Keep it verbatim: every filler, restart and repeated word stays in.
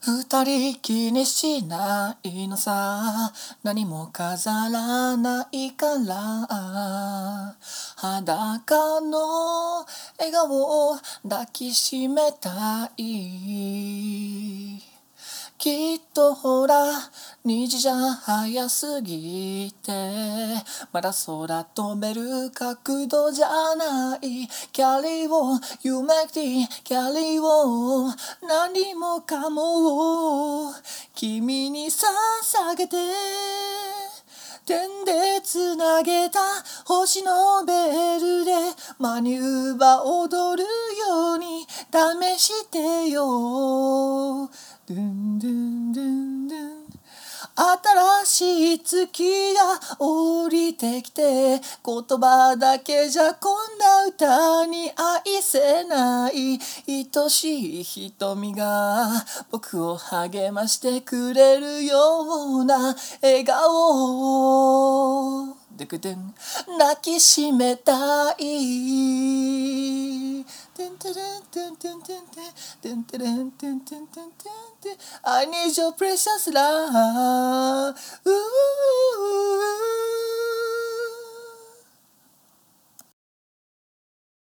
二人気にしないのさ、何も飾らないから裸の笑顔を抱きしめたい。きっとほら虹じゃ早すぎてまだ空飛べる角度じゃない。キャリーを夢にキャリーを何もかもを君に捧げて点でつなげた星のベルでマニューバ踊るように試してよ。ドゥンドゥンドゥンドゥン新しい月が降りてきて言葉だけじゃこんな歌に愛せない。愛しい瞳が僕を励ましてくれるような笑顔でくでん抱きしめたい。I need your precious love